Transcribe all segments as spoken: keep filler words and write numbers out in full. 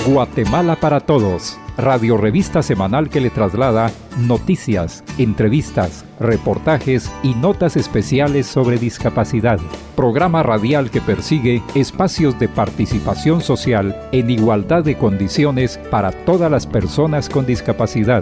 Guatemala para Todos, radio revista semanal que le traslada noticias, entrevistas, reportajes y notas especiales sobre discapacidad. Programa radial que persigue espacios de participación social en igualdad de condiciones para todas las personas con discapacidad.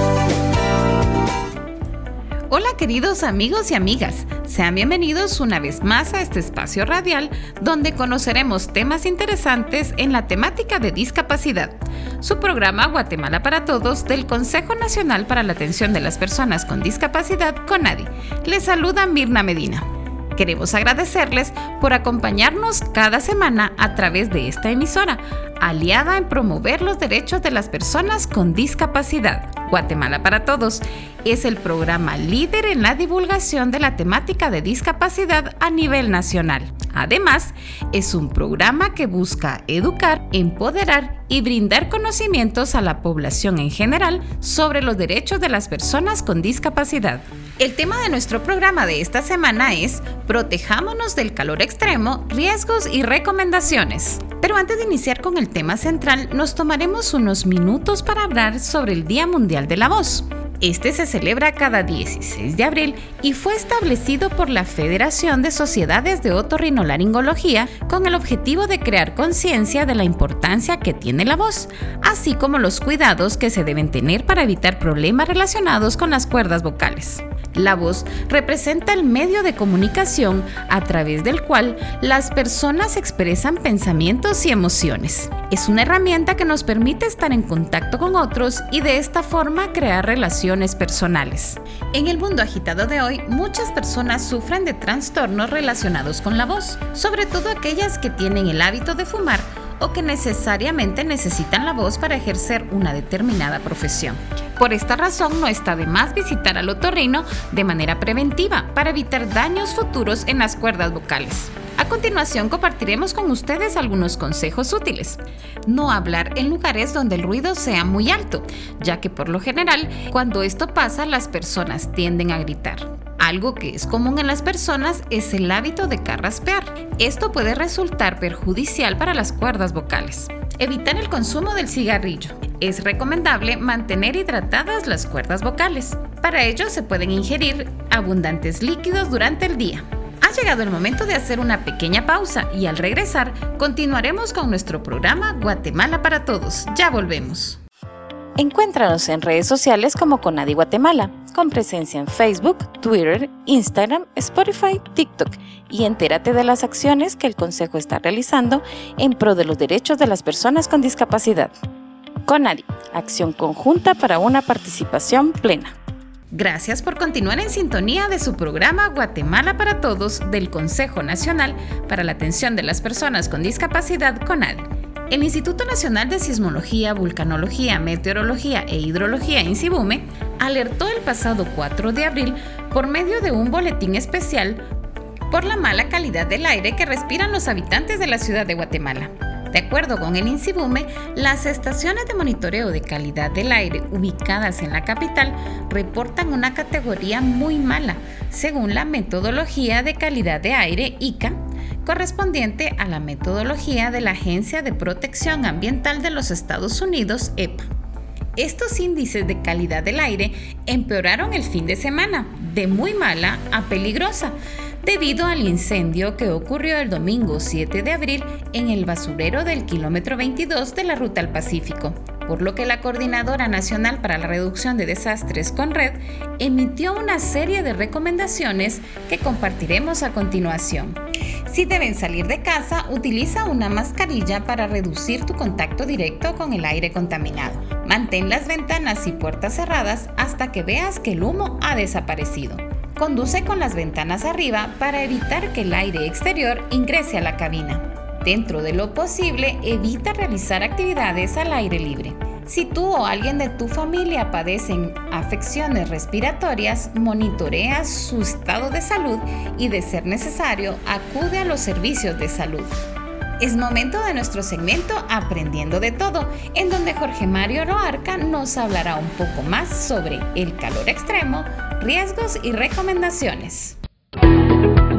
Hola queridos amigos y amigas, sean bienvenidos una vez más a este espacio radial donde conoceremos temas interesantes en la temática de discapacidad. Su programa Guatemala para Todos del Consejo Nacional para la Atención de las Personas con Discapacidad, CONADI. Les saluda Mirna Medina. Queremos agradecerles por acompañarnos cada semana a través de esta emisora, aliada en promover los derechos de las personas con discapacidad. Guatemala para Todos es el programa líder en la divulgación de la temática de discapacidad a nivel nacional. Además, es un programa que busca educar, empoderar y brindar conocimientos a la población en general sobre los derechos de las personas con discapacidad. El tema de nuestro programa de esta semana es Protejámonos del calor extremo, riesgos y recomendaciones. Pero antes de iniciar con el tema central, nos tomaremos unos minutos para hablar sobre el Día Mundial de la Voz. Este se celebra cada dieciséis de abril y fue establecido por la Federación de Sociedades de Otorrinolaringología con el objetivo de crear conciencia de la importancia que tiene la voz, así como los cuidados que se deben tener para evitar problemas relacionados con las cuerdas vocales. La voz representa el medio de comunicación a través del cual las personas expresan pensamientos y emociones. Es una herramienta que nos permite estar en contacto con otros y de esta forma crear relaciones personales. En el mundo agitado de hoy, muchas personas sufren de trastornos relacionados con la voz, sobre todo aquellas que tienen el hábito de fumar o que necesariamente necesitan la voz para ejercer una determinada profesión. Por esta razón, no está de más visitar al otorrino de manera preventiva para evitar daños futuros en las cuerdas vocales. A continuación, compartiremos con ustedes algunos consejos útiles. No hablar en lugares donde el ruido sea muy alto, ya que por lo general, cuando esto pasa, las personas tienden a gritar. Algo que es común en las personas es el hábito de carraspear. Esto puede resultar perjudicial para las cuerdas vocales. Evitar el consumo del cigarrillo. Es recomendable mantener hidratadas las cuerdas vocales. Para ello se pueden ingerir abundantes líquidos durante el día. Ha llegado el momento de hacer una pequeña pausa y al regresar continuaremos con nuestro programa Guatemala para Todos. Ya volvemos. Encuéntranos en redes sociales como CONADI Guatemala, con presencia en Facebook, Twitter, Instagram, Spotify, TikTok y entérate de las acciones que el Consejo está realizando en pro de los derechos de las personas con discapacidad. CONADI, acción conjunta para una participación plena. Gracias por continuar en sintonía de su programa Guatemala para Todos del Consejo Nacional para la Atención de las Personas con Discapacidad, CONADI. El Instituto Nacional de Sismología, Vulcanología, Meteorología e Hidrología, INSIVUME, alertó el pasado cuatro de abril por medio de un boletín especial por la mala calidad del aire que respiran los habitantes de la ciudad de Guatemala. De acuerdo con el INSIVUME, las estaciones de monitoreo de calidad del aire ubicadas en la capital reportan una categoría muy mala, según la metodología de calidad de aire I C A, correspondiente a la metodología de la Agencia de Protección Ambiental de los Estados Unidos, E P A. Estos índices de calidad del aire empeoraron el fin de semana, de muy mala a peligrosa, debido al incendio que ocurrió el domingo siete de abril en el basurero del kilómetro veintidós de la Ruta al Pacífico, por lo que la Coordinadora Nacional para la Reducción de Desastres, CONRED, emitió una serie de recomendaciones que compartiremos a continuación. Si deben salir de casa, utiliza una mascarilla para reducir tu contacto directo con el aire contaminado. Mantén las ventanas y puertas cerradas hasta que veas que el humo ha desaparecido. Conduce con las ventanas arriba para evitar que el aire exterior ingrese a la cabina. Dentro de lo posible, evita realizar actividades al aire libre. Si tú o alguien de tu familia padecen afecciones respiratorias, monitorea su estado de salud y, de ser necesario, acude a los servicios de salud. Es momento de nuestro segmento Aprendiendo de Todo, en donde Jorge Mario Loarca nos hablará un poco más sobre el calor extremo, riesgos y recomendaciones.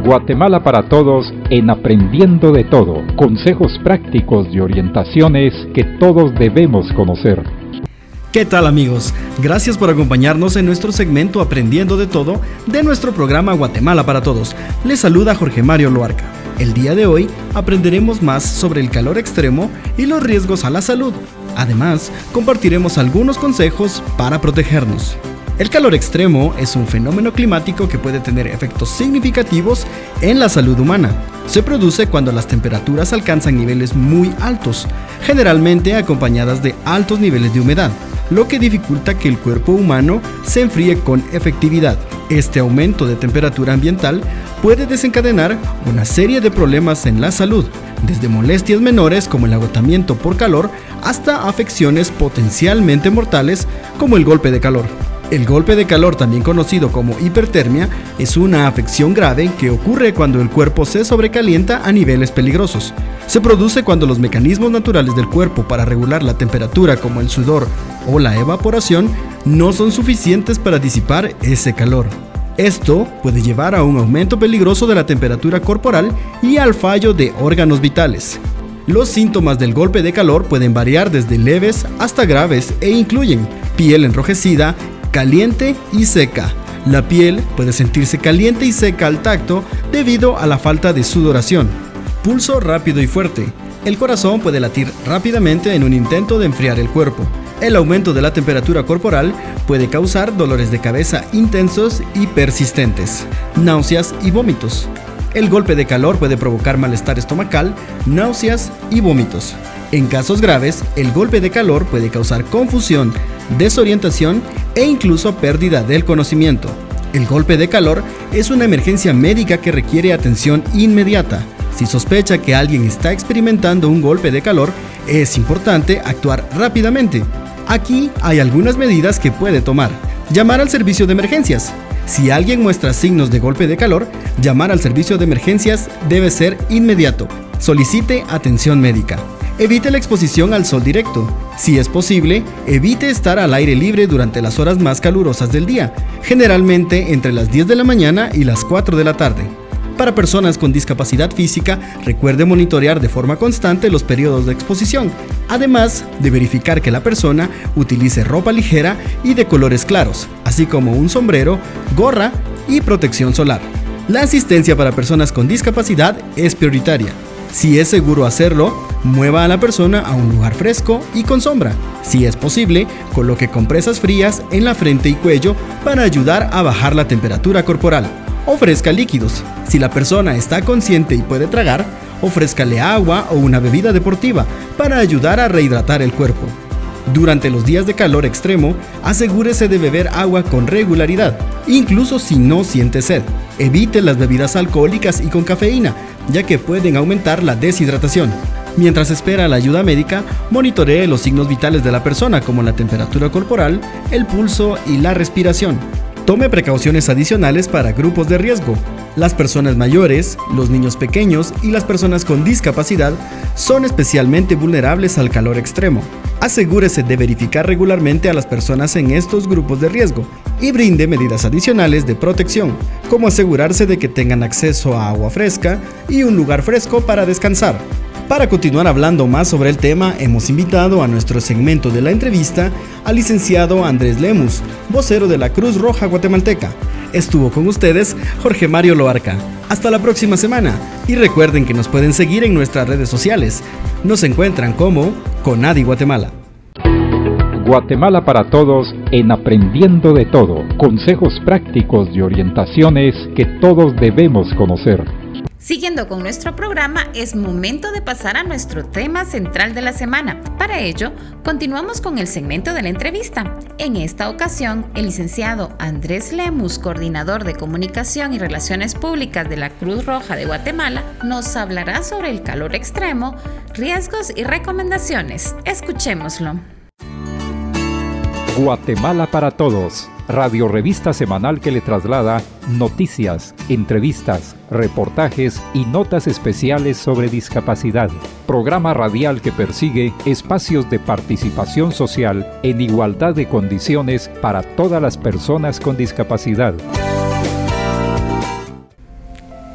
Guatemala para Todos en Aprendiendo de Todo. Consejos prácticos y orientaciones que todos debemos conocer. ¿Qué tal, amigos? Gracias por acompañarnos en nuestro segmento Aprendiendo de Todo de nuestro programa Guatemala para Todos. Les saluda Jorge Mario Loarca. El día de hoy aprenderemos más sobre el calor extremo y los riesgos a la salud. Además, compartiremos algunos consejos para protegernos. El calor extremo es un fenómeno climático que puede tener efectos significativos en la salud humana. Se produce cuando las temperaturas alcanzan niveles muy altos, generalmente acompañadas de altos niveles de humedad, lo que dificulta que el cuerpo humano se enfríe con efectividad. Este aumento de temperatura ambiental puede desencadenar una serie de problemas en la salud, desde molestias menores como el agotamiento por calor hasta afecciones potencialmente mortales como el golpe de calor. El golpe de calor, también conocido como hipertermia, es una afección grave que ocurre cuando el cuerpo se sobrecalienta a niveles peligrosos. Se produce cuando los mecanismos naturales del cuerpo para regular la temperatura, como el sudor o la evaporación, no son suficientes para disipar ese calor. Esto puede llevar a un aumento peligroso de la temperatura corporal y al fallo de órganos vitales. Los síntomas del golpe de calor pueden variar desde leves hasta graves e incluyen piel enrojecida, caliente y seca. La piel puede sentirse caliente y seca al tacto debido a la falta de sudoración. Pulso rápido y fuerte. El corazón puede latir rápidamente en un intento de enfriar el cuerpo. El aumento de la temperatura corporal puede causar dolores de cabeza intensos y persistentes, náuseas y vómitos. El golpe de calor puede provocar malestar estomacal, náuseas y vómitos. En casos graves, el golpe de calor puede causar confusión, desorientación e incluso pérdida del conocimiento. El golpe de calor es una emergencia médica que requiere atención inmediata. Si sospecha que alguien está experimentando un golpe de calor, es importante actuar rápidamente. Aquí hay algunas medidas que puede tomar. Llamar al servicio de emergencias. Si alguien muestra signos de golpe de calor, llamar al servicio de emergencias debe ser inmediato. Solicite atención médica. Evite la exposición al sol directo. Si es posible, evite estar al aire libre durante las horas más calurosas del día, generalmente entre las diez de la mañana y las cuatro de la tarde. Para personas con discapacidad física, recuerde monitorear de forma constante los periodos de exposición, además de verificar que la persona utilice ropa ligera y de colores claros, así como un sombrero, gorra y protección solar. La asistencia para personas con discapacidad es prioritaria. Si es seguro hacerlo, mueva a la persona a un lugar fresco y con sombra. Si es posible, coloque compresas frías en la frente y cuello para ayudar a bajar la temperatura corporal. Ofrezca líquidos. Si la persona está consciente y puede tragar, ofrézcale agua o una bebida deportiva para ayudar a rehidratar el cuerpo. Durante los días de calor extremo, asegúrese de beber agua con regularidad, incluso si no siente sed. Evite las bebidas alcohólicas y con cafeína, ya que pueden aumentar la deshidratación. Mientras espera la ayuda médica, monitoree los signos vitales de la persona, como la temperatura corporal, el pulso y la respiración. Tome precauciones adicionales para grupos de riesgo. Las personas mayores, los niños pequeños y las personas con discapacidad son especialmente vulnerables al calor extremo. Asegúrese de verificar regularmente a las personas en estos grupos de riesgo y brinde medidas adicionales de protección, como asegurarse de que tengan acceso a agua fresca y un lugar fresco para descansar. Para continuar hablando más sobre el tema, hemos invitado a nuestro segmento de la entrevista al licenciado Andrés Lemus, vocero de la Cruz Roja Guatemalteca. Estuvo con ustedes Jorge Mario Loarca. Hasta la próxima semana y recuerden que nos pueden seguir en nuestras redes sociales. Nos encuentran como CONADI Guatemala. Guatemala para Todos en Aprendiendo de Todo. Consejos prácticos y orientaciones que todos debemos conocer. Siguiendo con nuestro programa, es momento de pasar a nuestro tema central de la semana. Para ello, continuamos con el segmento de la entrevista. En esta ocasión, el licenciado Andrés Lemus, coordinador de Comunicación y Relaciones Públicas de la Cruz Roja de Guatemala, nos hablará sobre el calor extremo, riesgos y recomendaciones. Escuchémoslo. Guatemala para Todos, radio revista semanal que le traslada noticias, entrevistas, reportajes y notas especiales sobre discapacidad. Programa radial que persigue espacios de participación social en igualdad de condiciones para todas las personas con discapacidad.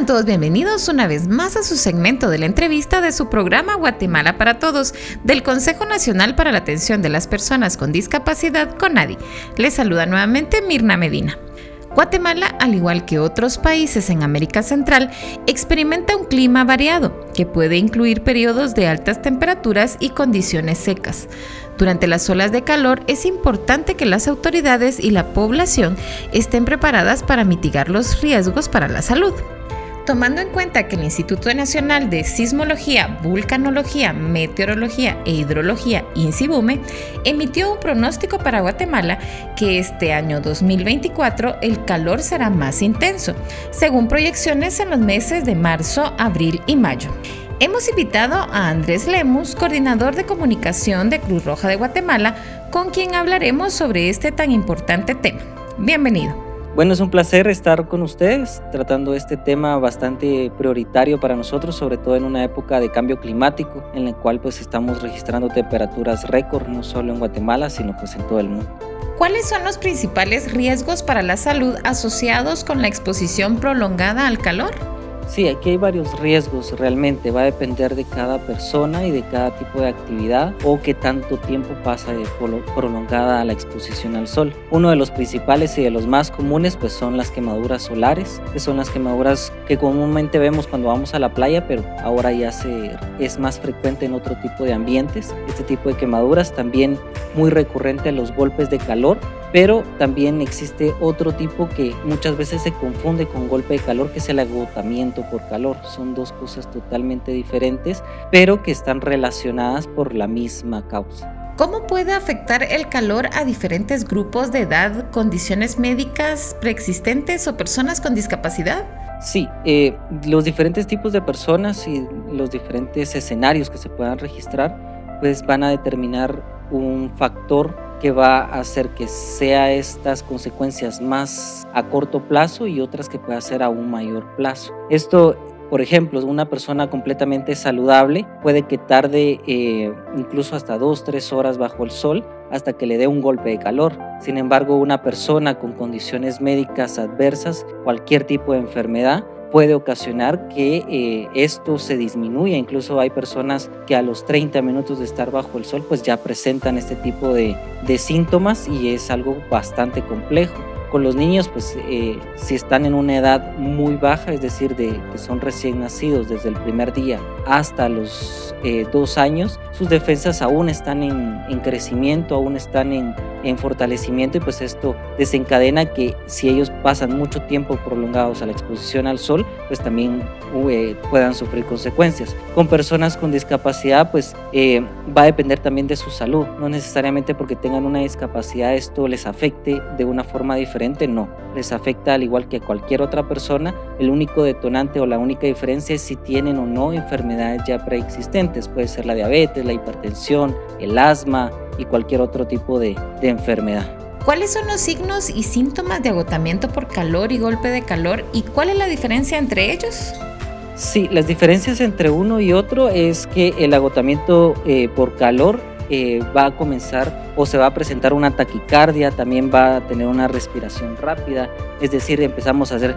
Sean todos bienvenidos una vez más a su segmento de la entrevista de su programa Guatemala para Todos del Consejo Nacional para la Atención de las Personas con Discapacidad, CONADI. Les saluda nuevamente Mirna Medina. Guatemala, al igual que otros países en América Central, experimenta un clima variado que puede incluir periodos de altas temperaturas y condiciones secas. Durante las olas de calor es importante que las autoridades y la población estén preparadas para mitigar los riesgos para la salud. Tomando en cuenta que el Instituto Nacional de Sismología, Vulcanología, Meteorología e Hidrología, INSIBUME, emitió un pronóstico para Guatemala que este año dos mil veinticuatro el calor será más intenso, según proyecciones en los meses de marzo, abril y mayo. Hemos invitado a Andrés Lemus, coordinador de comunicación de Cruz Roja de Guatemala, con quien hablaremos sobre este tan importante tema. Bienvenido. Bueno, es un placer estar con ustedes tratando este tema bastante prioritario para nosotros, sobre todo en una época de cambio climático en la cual pues estamos registrando temperaturas récord no solo en Guatemala, sino pues en todo el mundo. ¿Cuáles son los principales riesgos para la salud asociados con la exposición prolongada al calor? Sí, aquí hay varios riesgos realmente, va a depender de cada persona y de cada tipo de actividad o qué tanto tiempo pasa de prolongada la exposición al sol. Uno de los principales y de los más comunes pues son las quemaduras solares, que son las quemaduras que comúnmente vemos cuando vamos a la playa, pero ahora ya se, es más frecuente en otro tipo de ambientes. Este tipo de quemaduras también muy recurrente, los golpes de calor, pero también existe otro tipo que muchas veces se confunde con golpe de calor, que es el agotamiento por calor. Son dos cosas totalmente diferentes, pero que están relacionadas por la misma causa. ¿Cómo puede afectar el calor a diferentes grupos de edad, condiciones médicas preexistentes o personas con discapacidad? Sí, eh, los diferentes tipos de personas y los diferentes escenarios que se puedan registrar, pues van a determinar un factor que va a hacer que sea estas consecuencias más a corto plazo y otras que pueda ser a un mayor plazo. Esto, por ejemplo, una persona completamente saludable puede que tarde eh, incluso hasta dos, tres horas bajo el sol hasta que le dé un golpe de calor. Sin embargo, una persona con condiciones médicas adversas, cualquier tipo de enfermedad, puede ocasionar que eh, esto se disminuya. Incluso hay personas que a los treinta minutos de estar bajo el sol pues ya presentan este tipo de, de síntomas y es algo bastante complejo. Con los niños, pues eh, si están en una edad muy baja, es decir, de que son recién nacidos desde el primer día hasta los eh, dos años, sus defensas aún están en, en crecimiento, aún están en, en fortalecimiento y pues esto desencadena que si ellos pasan mucho tiempo prolongados a la exposición al sol, pues también eh, puedan sufrir consecuencias. Con personas con discapacidad, pues eh, va a depender también de su salud. No necesariamente porque tengan una discapacidad esto les afecte de una forma diferente. No, les afecta al igual que a cualquier otra persona. El único detonante o la única diferencia es si tienen o no enfermedades ya preexistentes. Puede ser la diabetes, la hipertensión, el asma y cualquier otro tipo de, de enfermedad. ¿Cuáles son los signos y síntomas de agotamiento por calor y golpe de calor y cuál es la diferencia entre ellos? Sí, las diferencias entre uno y otro es que el agotamiento eh, por calor Eh, va a comenzar o se va a presentar una taquicardia, también va a tener una respiración rápida, es decir, empezamos a hacer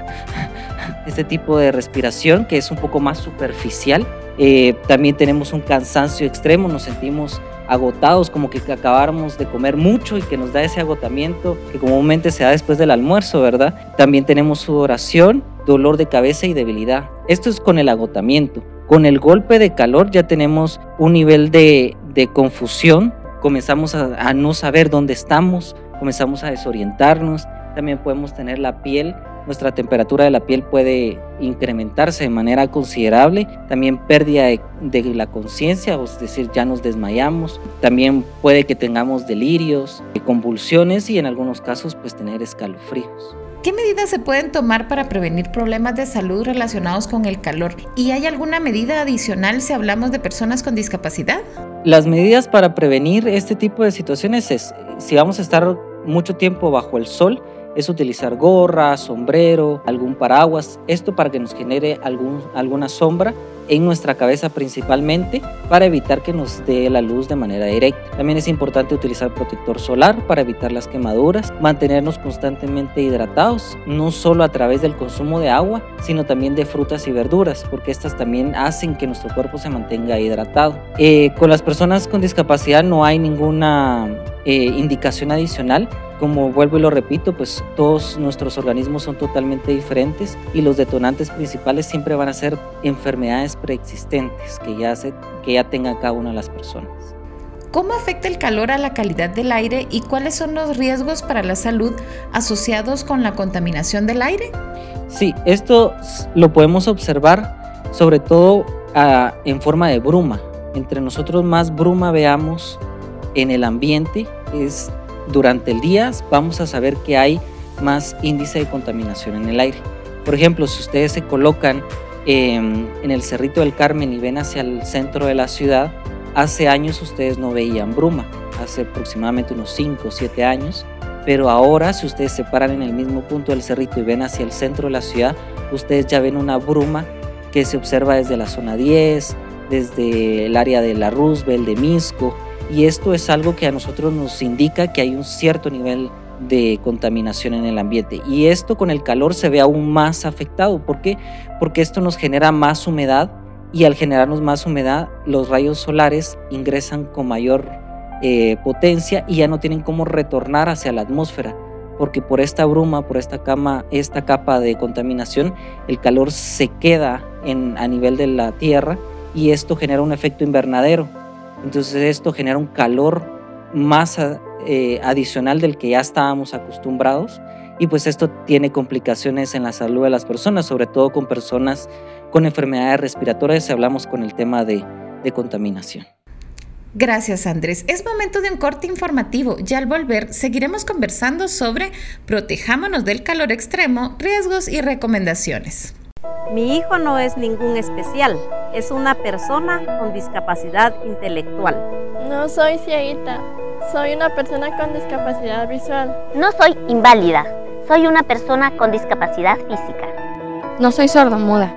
este tipo de respiración que es un poco más superficial. Eh, también tenemos un cansancio extremo, nos sentimos agotados, como que acabáramos de comer mucho y que nos da ese agotamiento que comúnmente se da después del almuerzo, ¿verdad? También tenemos sudoración, dolor de cabeza y debilidad. Esto es con el agotamiento. Con el golpe de calor ya tenemos un nivel de, de confusión, comenzamos a, a no saber dónde estamos, comenzamos a desorientarnos, también podemos tener la piel, nuestra temperatura de la piel puede incrementarse de manera considerable, también pérdida de, de la conciencia, es decir, ya nos desmayamos, también puede que tengamos delirios, convulsiones y en algunos casos pues tener escalofríos. ¿Qué medidas se pueden tomar para prevenir problemas de salud relacionados con el calor? ¿Y hay alguna medida adicional si hablamos de personas con discapacidad? Las medidas para prevenir este tipo de situaciones es, si vamos a estar mucho tiempo bajo el sol, es utilizar gorra, sombrero, algún paraguas, esto para que nos genere algún, alguna sombra en nuestra cabeza principalmente, para evitar que nos dé la luz de manera directa. También es importante utilizar protector solar para evitar las quemaduras, mantenernos constantemente hidratados, no solo a través del consumo de agua, sino también de frutas y verduras, porque estas también hacen que nuestro cuerpo se mantenga hidratado. Eh, con las personas con discapacidad no hay ninguna eh, indicación adicional. Como vuelvo y lo repito, pues todos nuestros organismos son totalmente diferentes y los detonantes principales siempre van a ser enfermedades preexistentes que ya, se, que ya tenga cada una de las personas. ¿Cómo afecta el calor a la calidad del aire y cuáles son los riesgos para la salud asociados con la contaminación del aire? Sí, esto lo podemos observar sobre todo uh, en forma de bruma. Entre nosotros más bruma veamos en el ambiente, es durante el día vamos a saber que hay más índice de contaminación en el aire. Por ejemplo, si ustedes se colocan eh, en el Cerrito del Carmen y ven hacia el centro de la ciudad, hace años ustedes no veían bruma, hace aproximadamente unos cinco o siete años, pero ahora si ustedes se paran en el mismo punto del cerrito y ven hacia el centro de la ciudad, ustedes ya ven una bruma que se observa desde la zona diez, desde el área de la Roosevelt, de Misco, y esto es algo que a nosotros nos indica que hay un cierto nivel de contaminación en el ambiente, y esto con el calor se ve aún más afectado. ¿Por qué? Porque esto nos genera más humedad, y al generarnos más humedad los rayos solares ingresan con mayor eh, potencia y ya no tienen cómo retornar hacia la atmósfera, porque por esta bruma, por esta, cama, esta capa de contaminación, el calor se queda en, a nivel de la tierra, y esto genera un efecto invernadero. Entonces esto genera un calor más eh, adicional del que ya estábamos acostumbrados, y pues esto tiene complicaciones en la salud de las personas, sobre todo con personas con enfermedades respiratorias si hablamos con el tema de, de contaminación. Gracias, Andrés. Es momento de un corte informativo. Ya al volver seguiremos conversando sobre protejámonos del calor extremo, riesgos y recomendaciones. Mi hijo no es ningún especial, es una persona con discapacidad intelectual. No soy cieguita, soy una persona con discapacidad visual. No soy inválida, soy una persona con discapacidad física. No soy sordomuda,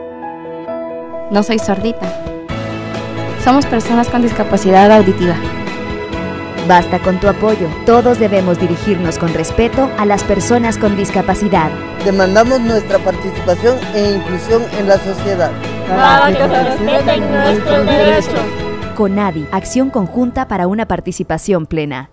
no soy sordita. Somos personas con discapacidad auditiva. Basta con tu apoyo. Todos debemos dirigirnos con respeto a las personas con discapacidad. Demandamos nuestra participación e inclusión en la sociedad. Para que se respeten nuestros derechos. CONADI, Acción Conjunta para una Participación Plena.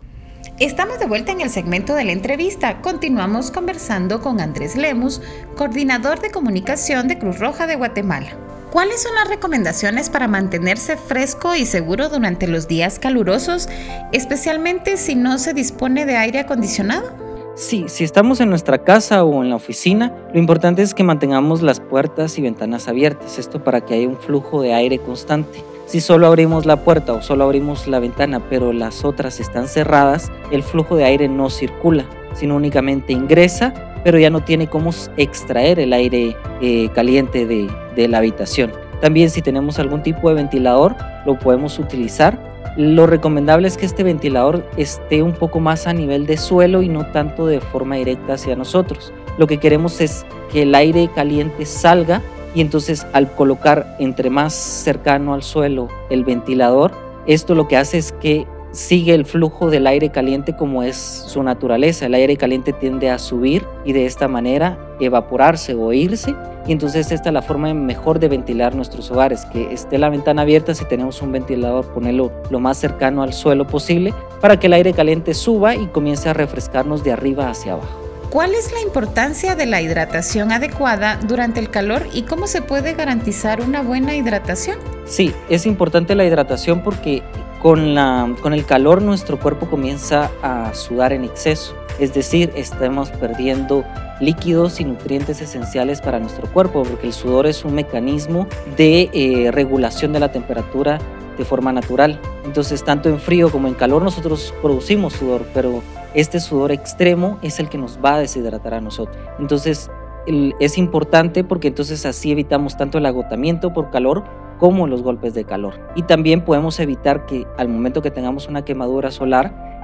Estamos de vuelta en el segmento de la entrevista. Continuamos conversando con Andrés Lemus, coordinador de comunicación de Cruz Roja de Guatemala. ¿Cuáles son las recomendaciones para mantenerse fresco y seguro durante los días calurosos, especialmente si no se dispone de aire acondicionado? Sí, si estamos en nuestra casa o en la oficina, lo importante es que mantengamos las puertas y ventanas abiertas, esto para que haya un flujo de aire constante. Si solo abrimos la puerta o solo abrimos la ventana, pero las otras están cerradas, el flujo de aire no circula, sino únicamente ingresa, pero ya no tiene cómo extraer el aire eh, caliente de, de la habitación. También si tenemos algún tipo de ventilador, lo podemos utilizar. Lo recomendable es que este ventilador esté un poco más a nivel de suelo y no tanto de forma directa hacia nosotros. Lo que queremos es que el aire caliente salga, y entonces al colocar entre más cercano al suelo el ventilador, esto lo que hace es que sigue el flujo del aire caliente como es su naturaleza. El aire caliente tiende a subir y de esta manera evaporarse o irse, y entonces esta es la forma mejor de ventilar nuestros hogares, que esté la ventana abierta. Si tenemos un ventilador, ponerlo lo más cercano al suelo posible para que el aire caliente suba y comience a refrescarnos de arriba hacia abajo. ¿Cuál es la importancia de la hidratación adecuada durante el calor y cómo se puede garantizar una buena hidratación? Sí, es importante la hidratación porque con, la, con el calor nuestro cuerpo comienza a sudar en exceso, es decir, estamos perdiendo líquidos y nutrientes esenciales para nuestro cuerpo, porque el sudor es un mecanismo de eh, regulación de la temperatura de forma natural. Entonces, tanto en frío como en calor nosotros producimos sudor, pero este sudor extremo es el que nos va a deshidratar a nosotros. Entonces, el, es importante porque entonces así evitamos tanto el agotamiento por calor como los golpes de calor. Y también podemos evitar que al momento que tengamos una quemadura solar,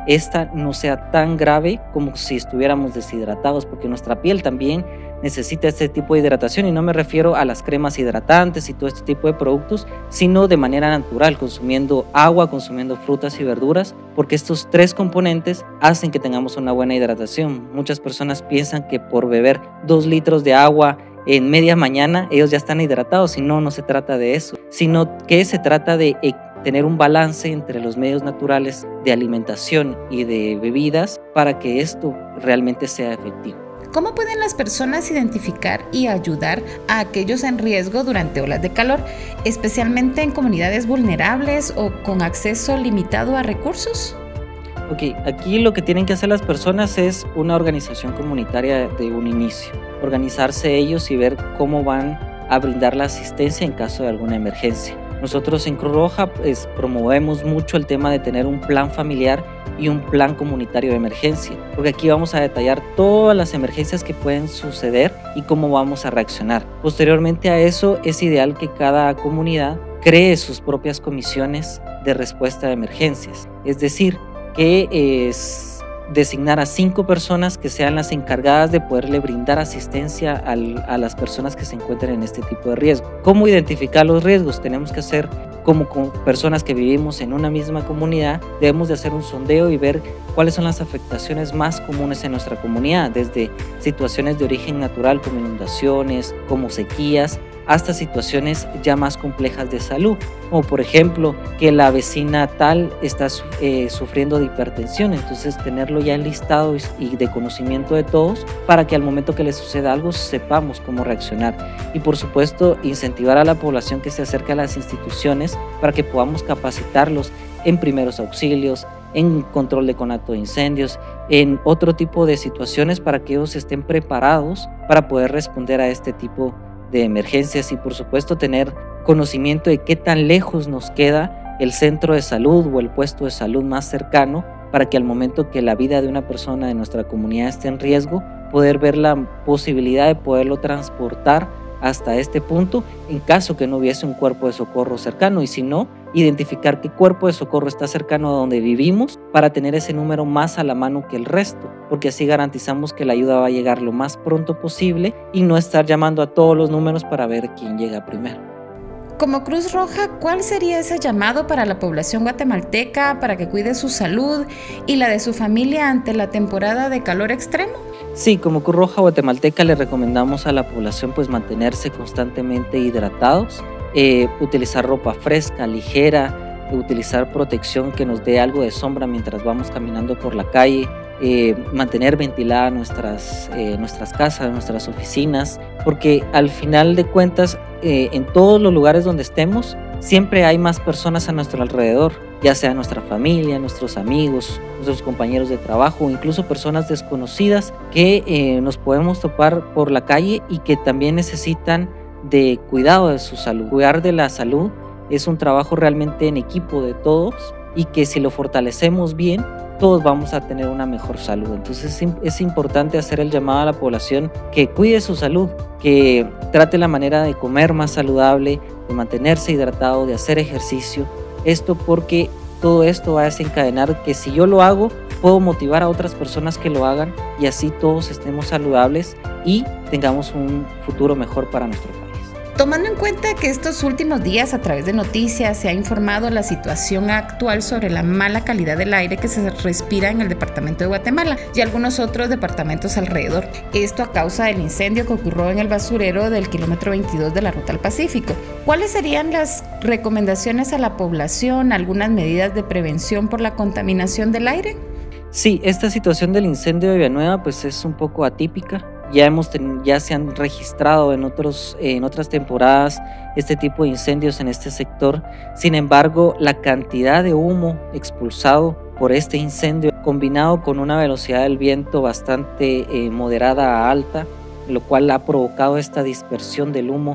esta no sea tan grave como si estuviéramos deshidratados, porque nuestra piel también necesita este tipo de hidratación, y no me refiero a las cremas hidratantes y todo este tipo de productos, sino de manera natural, consumiendo agua, consumiendo frutas y verduras, porque estos tres componentes hacen que tengamos una buena hidratación. Muchas personas piensan que por beber dos litros de agua en media mañana ellos ya están hidratados, y no, no se trata de eso, sino que se trata de tener un balance entre los medios naturales de alimentación y de bebidas para que esto realmente sea efectivo. ¿Cómo pueden las personas identificar y ayudar a aquellos en riesgo durante olas de calor, especialmente en comunidades vulnerables o con acceso limitado a recursos? Ok, aquí lo que tienen que hacer las personas es una organización comunitaria de un inicio, organizarse ellos y ver cómo van a brindar la asistencia en caso de alguna emergencia. Nosotros en Cruz Roja pues, promovemos mucho el tema de tener un plan familiar y un plan comunitario de emergencia, porque aquí vamos a detallar todas las emergencias que pueden suceder y cómo vamos a reaccionar. Posteriormente a eso, es ideal que cada comunidad cree sus propias comisiones de respuesta a emergencias, es decir, que es designar a cinco personas que sean las encargadas de poderle brindar asistencia al, a las personas que se encuentran en este tipo de riesgo. ¿Cómo identificar los riesgos? Tenemos que hacer, como con personas que vivimos en una misma comunidad, debemos de hacer un sondeo y ver cuáles son las afectaciones más comunes en nuestra comunidad, desde situaciones de origen natural como inundaciones, como sequías, hasta situaciones ya más complejas de salud, como por ejemplo que la vecina tal está eh, sufriendo de hipertensión, entonces tenerlo ya enlistado y de conocimiento de todos para que al momento que le suceda algo sepamos cómo reaccionar, y por supuesto incentivar a la población que se acerque a las instituciones para que podamos capacitarlos en primeros auxilios, en control de conato de incendios, en otro tipo de situaciones para que ellos estén preparados para poder responder a este tipo de emergencias, y por supuesto tener conocimiento de qué tan lejos nos queda el centro de salud o el puesto de salud más cercano, para que al momento que la vida de una persona de nuestra comunidad esté en riesgo, poder ver la posibilidad de poderlo transportar hasta este punto en caso que no hubiese un cuerpo de socorro cercano, y si no, identificar qué cuerpo de socorro está cercano a donde vivimos para tener ese número más a la mano que el resto, porque así garantizamos que la ayuda va a llegar lo más pronto posible y no estar llamando a todos los números para ver quién llega primero. Como Cruz Roja, ¿cuál sería ese llamado para la población guatemalteca para que cuide su salud y la de su familia ante la temporada de calor extremo? Sí, como Cruz Roja guatemalteca le recomendamos a la población pues mantenerse constantemente hidratados, eh, utilizar ropa fresca, ligera, utilizar protección que nos dé algo de sombra mientras vamos caminando por la calle, eh, mantener ventiladas nuestras, eh, nuestras casas, nuestras oficinas, porque al final de cuentas eh, en todos los lugares donde estemos siempre hay más personas a nuestro alrededor, ya sea nuestra familia, nuestros amigos, nuestros compañeros de trabajo, o incluso personas desconocidas que eh, nos podemos topar por la calle y que también necesitan de cuidado de su salud. Cuidar de la salud es un trabajo realmente en equipo de todos, y que si lo fortalecemos bien, todos vamos a tener una mejor salud. Entonces es importante hacer el llamado a la población que cuide su salud, que trate la manera de comer más saludable, de mantenerse hidratado, de hacer ejercicio. Esto porque todo esto va a desencadenar que si yo lo hago, puedo motivar a otras personas que lo hagan, y así todos estemos saludables y tengamos un futuro mejor para nuestro país. Tomando en cuenta que estos últimos días a través de noticias se ha informado la situación actual sobre la mala calidad del aire que se respira en el departamento de Guatemala y algunos otros departamentos alrededor, esto a causa del incendio que ocurrió en el basurero del kilómetro veintidós de la Ruta al Pacífico, ¿cuáles serían las recomendaciones a la población, algunas medidas de prevención por la contaminación del aire? Sí, esta situación del incendio de Villanueva pues es un poco atípica. Ya, hemos ten, ya se han registrado en, otros, eh, en otras temporadas este tipo de incendios en este sector. Sin embargo, la cantidad de humo expulsado por este incendio, combinado con una velocidad del viento bastante eh, moderada a alta, lo cual ha provocado esta dispersión del humo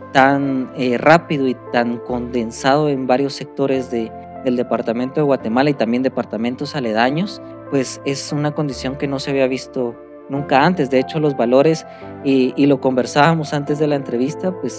tan eh, rápido y tan condensado en varios sectores de, del departamento de Guatemala y también departamentos aledaños, pues es una condición que no se había visto nunca antes. De hecho, los valores, y, y lo conversábamos antes de la entrevista, pues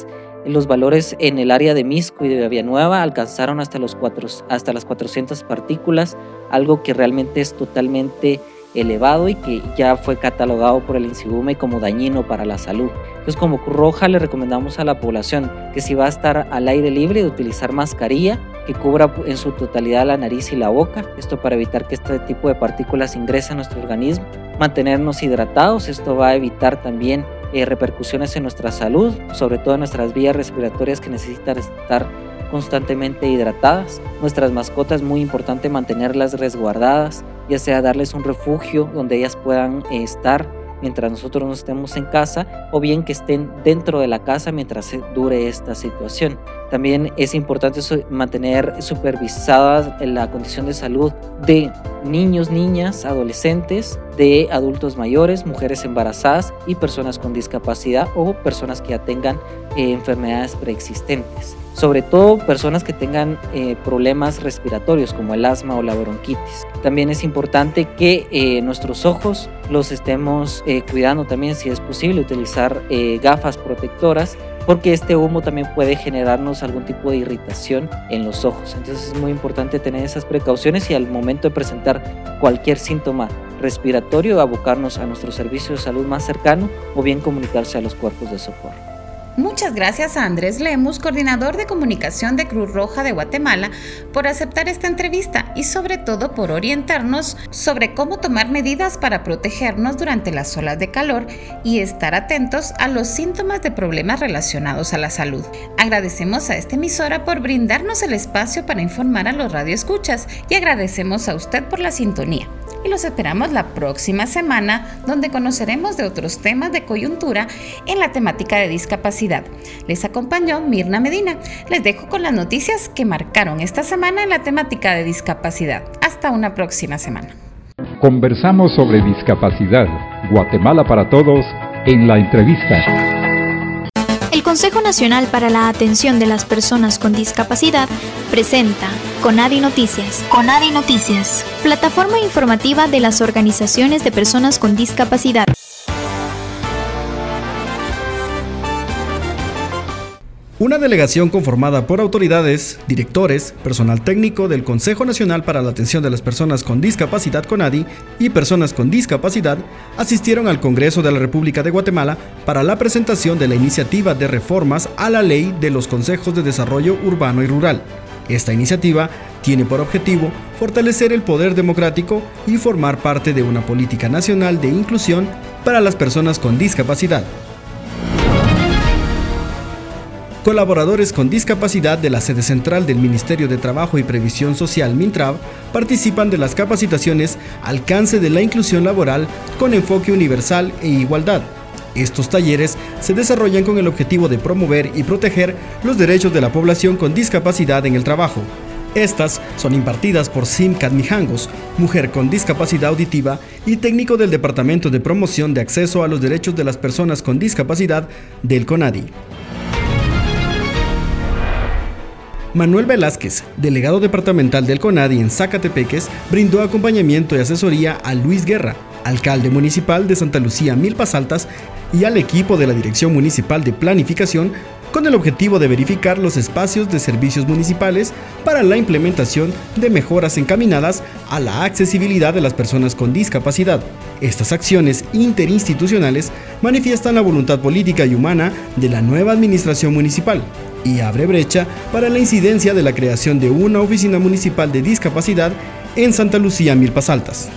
los valores en el área de Misco y de Villanueva alcanzaron hasta, los cuatro, hasta las cuatrocientas partículas, algo que realmente es totalmente elevado y que ya fue catalogado por el INSIGUME como dañino para la salud. Entonces, como Cruz Roja le recomendamos a la población que si va a estar al aire libre, de utilizar mascarilla que cubra en su totalidad la nariz y la boca, esto para evitar que este tipo de partículas ingresen a nuestro organismo, mantenernos hidratados, esto va a evitar también eh, repercusiones en nuestra salud, sobre todo en nuestras vías respiratorias que necesitan estar constantemente hidratadas. Nuestras mascotas, muy importante mantenerlas resguardadas, ya sea darles un refugio donde ellas puedan eh, estar mientras nosotros no estemos en casa, o bien que estén dentro de la casa mientras dure esta situación. También es importante mantener supervisada la condición de salud de niños, niñas, adolescentes, de adultos mayores, mujeres embarazadas y personas con discapacidad o personas que ya tengan eh, enfermedades preexistentes. Sobre todo personas que tengan eh, problemas respiratorios como el asma o la bronquitis. También es importante que eh, nuestros ojos los estemos eh, cuidando también, si es posible, utilizar eh, gafas protectoras, porque este humo también puede generarnos algún tipo de irritación en los ojos. Entonces es muy importante tener esas precauciones y al momento de presentar cualquier síntoma respiratorio, abocarnos a nuestro servicio de salud más cercano o bien comunicarse a los cuerpos de socorro. Muchas gracias a Andrés Lemus, coordinador de comunicación de Cruz Roja de Guatemala, por aceptar esta entrevista y sobre todo por orientarnos sobre cómo tomar medidas para protegernos durante las olas de calor y estar atentos a los síntomas de problemas relacionados a la salud. Agradecemos a esta emisora por brindarnos el espacio para informar a los radioescuchas y agradecemos a usted por la sintonía. Y los esperamos la próxima semana, donde conoceremos de otros temas de coyuntura en la temática de discapacidad. Les acompañó Mirna Medina. Les dejo con las noticias que marcaron esta semana en la temática de discapacidad. Hasta una próxima semana. Conversamos sobre discapacidad. Guatemala para todos en la entrevista. El Consejo Nacional para la Atención de las Personas con Discapacidad presenta CONADI Noticias. CONADI Noticias, plataforma informativa de las organizaciones de personas con discapacidad. Una delegación conformada por autoridades, directores, personal técnico del Consejo Nacional para la Atención de las Personas con Discapacidad CONADI y personas con discapacidad asistieron al Congreso de la República de Guatemala para la presentación de la iniciativa de reformas a la Ley de los Consejos de Desarrollo Urbano y Rural. Esta iniciativa tiene por objetivo fortalecer el poder democrático y formar parte de una política nacional de inclusión para las personas con discapacidad. Colaboradores con discapacidad de la sede central del Ministerio de Trabajo y Previsión Social MINTRAB participan de las capacitaciones Alcance de la Inclusión Laboral con enfoque universal e igualdad. Estos talleres se desarrollan con el objetivo de promover y proteger los derechos de la población con discapacidad en el trabajo. Estas son impartidas por Simcat Mijangos, mujer con discapacidad auditiva y técnico del Departamento de Promoción de Acceso a los Derechos de las Personas con Discapacidad del CONADI. Manuel Velázquez, delegado departamental del CONADI en Zacatepeques, brindó acompañamiento y asesoría a Luis Guerra, alcalde municipal de Santa Lucía Milpas Altas, y al equipo de la Dirección Municipal de Planificación con el objetivo de verificar los espacios de servicios municipales para la implementación de mejoras encaminadas a la accesibilidad de las personas con discapacidad. Estas acciones interinstitucionales manifiestan la voluntad política y humana de la nueva administración municipal y abre brecha para la incidencia de la creación de una oficina municipal de discapacidad en Santa Lucía Milpas Altas.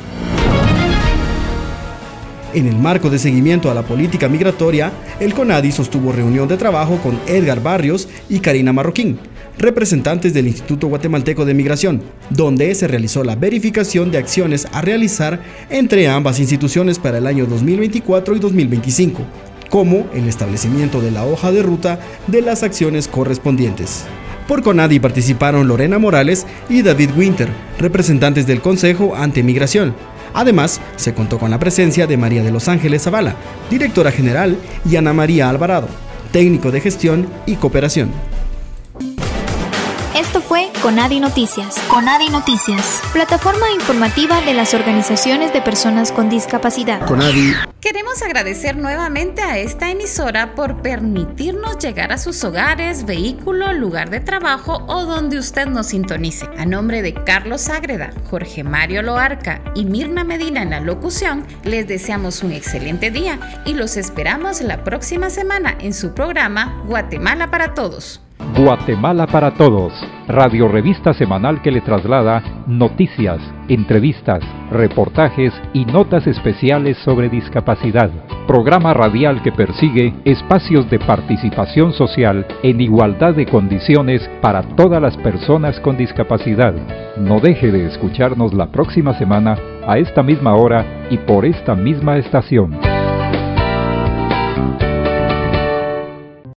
En el marco de seguimiento a la política migratoria, el CONADI sostuvo reunión de trabajo con Edgar Barrios y Karina Marroquín, representantes del Instituto Guatemalteco de Migración, donde se realizó la verificación de acciones a realizar entre ambas instituciones para el año dos mil veinticuatro y dos mil veinticinco, como el establecimiento de la hoja de ruta de las acciones correspondientes. Por CONADI participaron Lorena Morales y David Winter, representantes del Consejo ante Migración. Además, se contó con la presencia de María de los Ángeles Zavala, directora general, y Ana María Alvarado, técnico de gestión y cooperación. Esto fue CONADI Noticias. CONADI Noticias, plataforma informativa de las organizaciones de personas con discapacidad. CONADI Queremos agradecer nuevamente a esta emisora por permitirnos llegar a sus hogares, vehículo, lugar de trabajo o donde usted nos sintonice. A nombre de Carlos Ágreda, Jorge Mario Loarca y Mirna Medina en la locución, les deseamos un excelente día y los esperamos la próxima semana en su programa Guatemala para Todos. Guatemala para Todos, radio revista semanal que le traslada noticias, entrevistas, reportajes y notas especiales sobre discapacidad. Programa radial que persigue espacios de participación social en igualdad de condiciones para todas las personas con discapacidad. No deje de escucharnos la próxima semana a esta misma hora y por esta misma estación.